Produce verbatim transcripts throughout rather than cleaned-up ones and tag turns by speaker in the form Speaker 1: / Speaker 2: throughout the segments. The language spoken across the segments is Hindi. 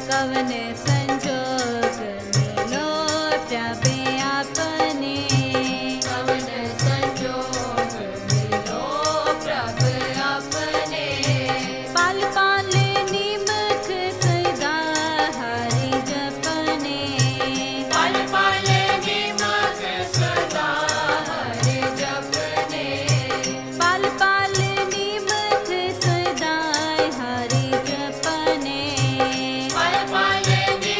Speaker 1: कवन संजोग मिलो प्रभु आपने,
Speaker 2: कवन संजोग मिलो प्रभु आपने।
Speaker 1: पाल पाल निमख सदा हरि जपने,
Speaker 2: पाल पाल निमख सदा हरि जपने।
Speaker 1: पाल पाल निमख सदा हरि जपने,
Speaker 2: पाल पाल निमख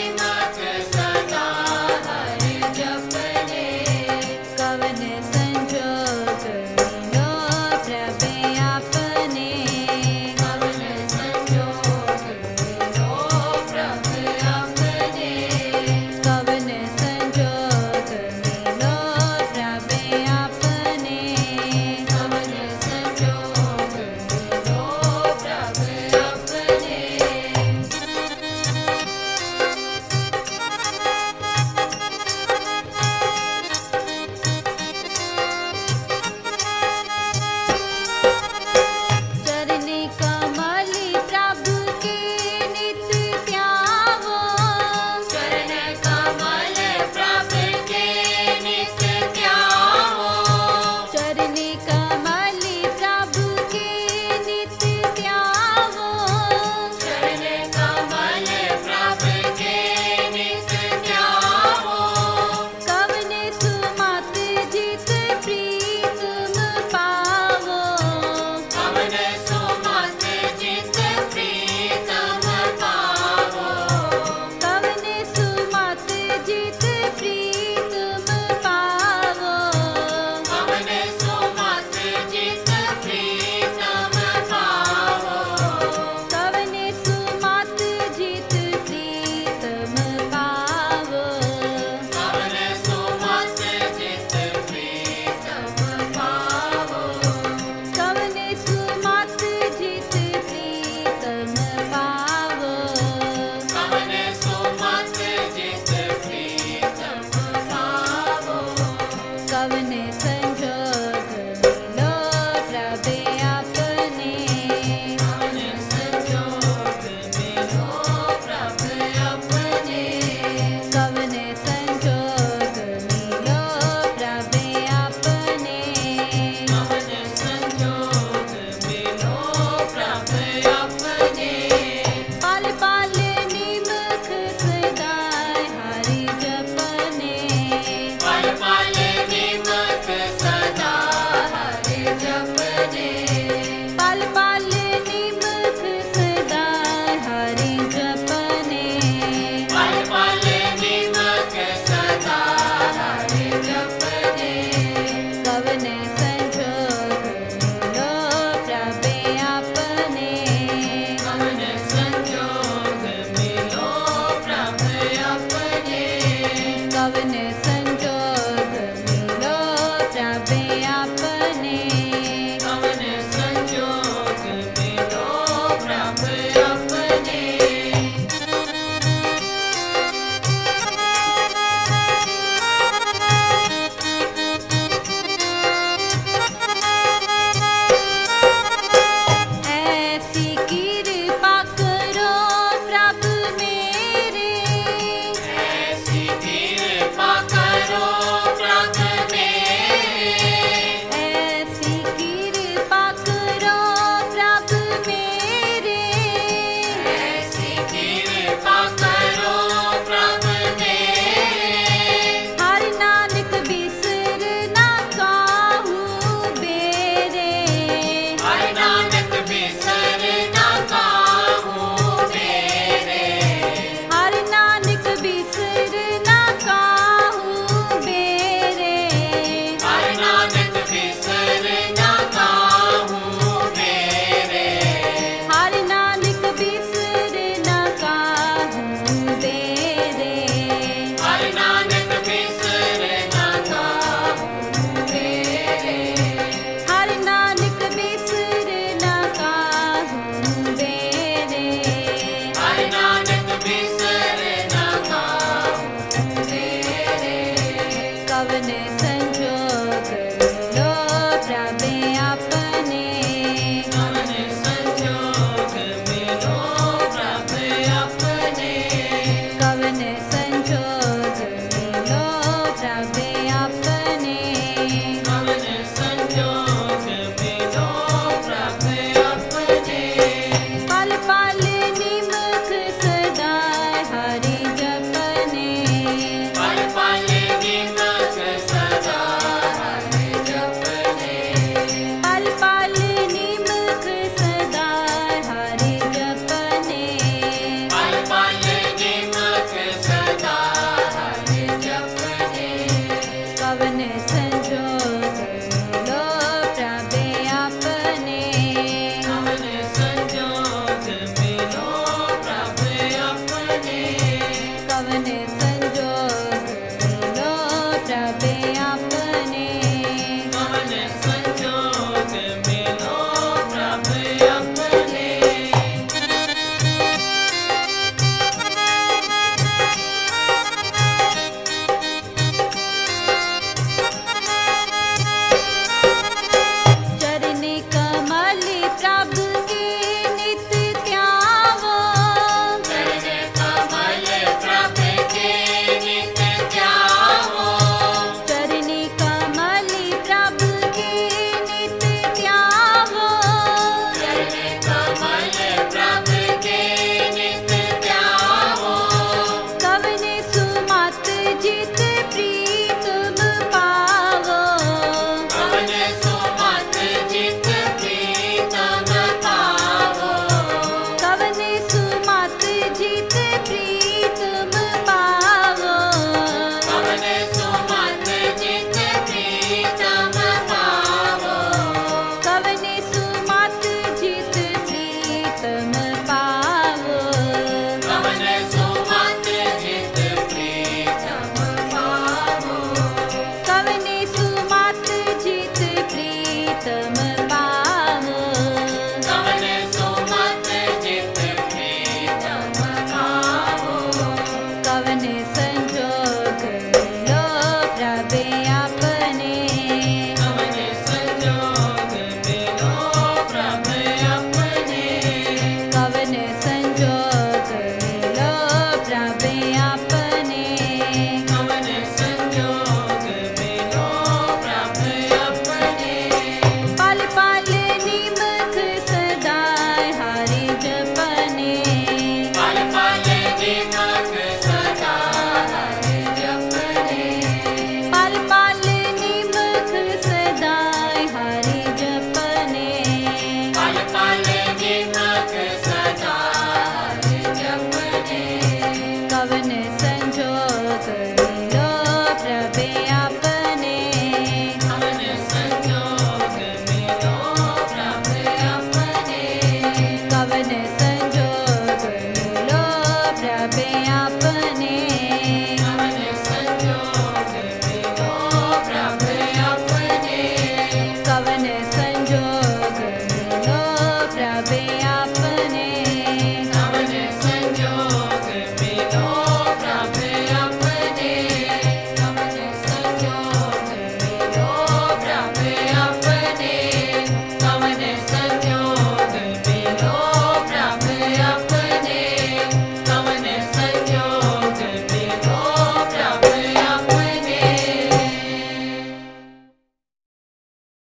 Speaker 2: कवन सुमत जित प्रीतम पावो
Speaker 1: कवने सुमत जित प्रीतम पावो
Speaker 2: कवन सुमत जित प्रीतम पावो
Speaker 1: कवन संजोग लो प्रभु अपने
Speaker 2: कवन संजोग मिलो प्रभु अपने
Speaker 1: कवन संजोग लो प्रभु अपने
Speaker 2: कवन संजोग मिलो प्रभु अपने
Speaker 1: पल पल निमख सदाय हरि जपने
Speaker 2: पल पल निमक सदा हरि जपने
Speaker 1: पल पल निमख सदाय हरि जपने
Speaker 2: पल पल निमक सदा हरि जपने
Speaker 1: कवन संजोग लो प्रभु अपने
Speaker 2: कवन संजोग मिलो प्रभु अपने
Speaker 1: कवन संजोग लो प्रभु अपने